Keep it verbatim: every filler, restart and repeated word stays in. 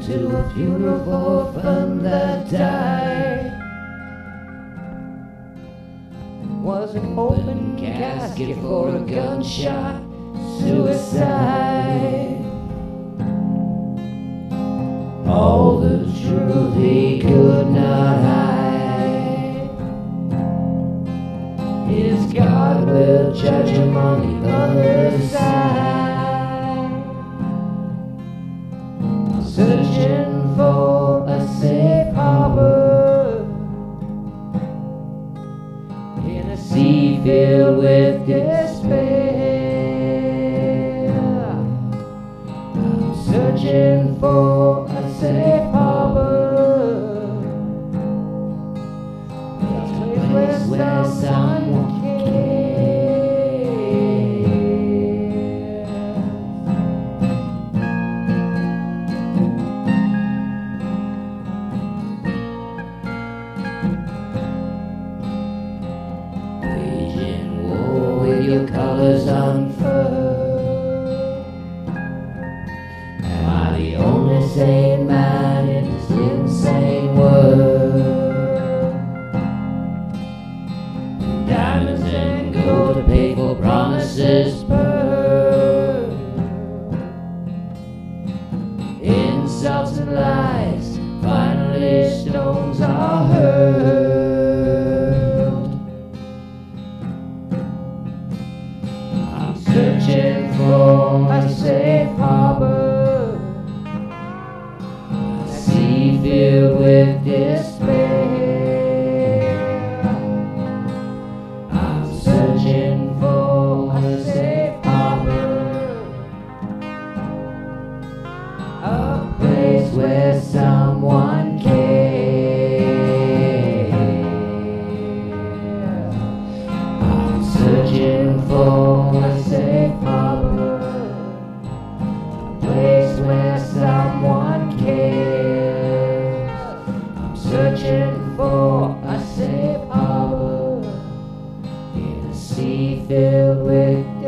to a funeral for fun that died. Was an open casket for a gunshot suicide. All the truth he could not hide. His God will judge him on the other side. Searching for a safe harbor in a sea filled with despair. I'm searching for a safe harbor, a place where someone cares. Waging war with your colors unfurled. Am I the only sane man in this insane world? Diamonds and gold to pay for promises burned. Insults and lies, finally stones are hurled. I'm searching for a safe harbor, a sea filled with despair. I'm searching for a safe harbor, a place where someone cares. I'm searching for a safe harbor, a place where someone cares. I'm searching for a safe harbor in a sea filled with